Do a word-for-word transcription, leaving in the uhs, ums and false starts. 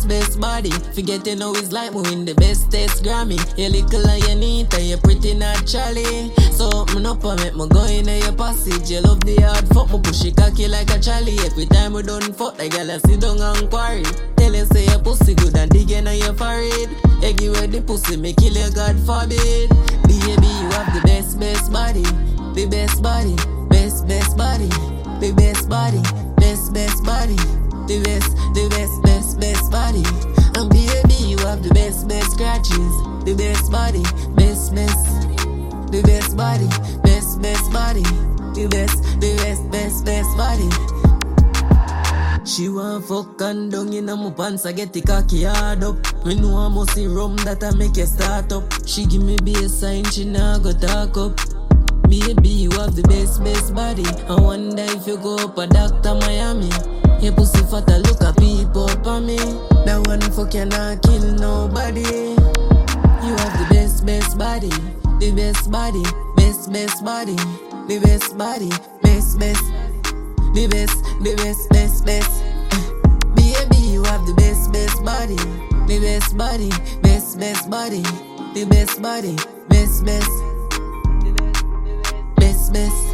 best, best body. Forget you know it's like me win the best test Grammy. You little and you neat and you pretty naturally. So open up and make me go in your passage. You love the hard fuck, me push it cocky like a Charlie. Every time we done fuck, the girl I sit down and quarry. Tell you say your pussy good and digging on your forehead. You give her the pussy, me kill you, God forbid. Baby, you have the best, best body. The best body, best, best body. The best body, best, best body. The best, the best, best, best body. And baby, you have the best, best scratches. The best body, best, best. The best body, best, best body. The best, the best, best, best body. She want fuck and down in my pants, I get the cocky hard up. Me know I must see rum that I make you start up. She give me be a sign, she nah go talk up. Baby, you have the best, best body. I wonder if you go up a Doctor Miami. Your pussy fat, I look at people up on me. That one fuck you not kill nobody. You have the best, best body. The best body, best, best body. The best body, best, best. The best, the best, best, best. Uh, baby, you have the best, best body. The best body, best, best body. The best body, best, best. Best, best.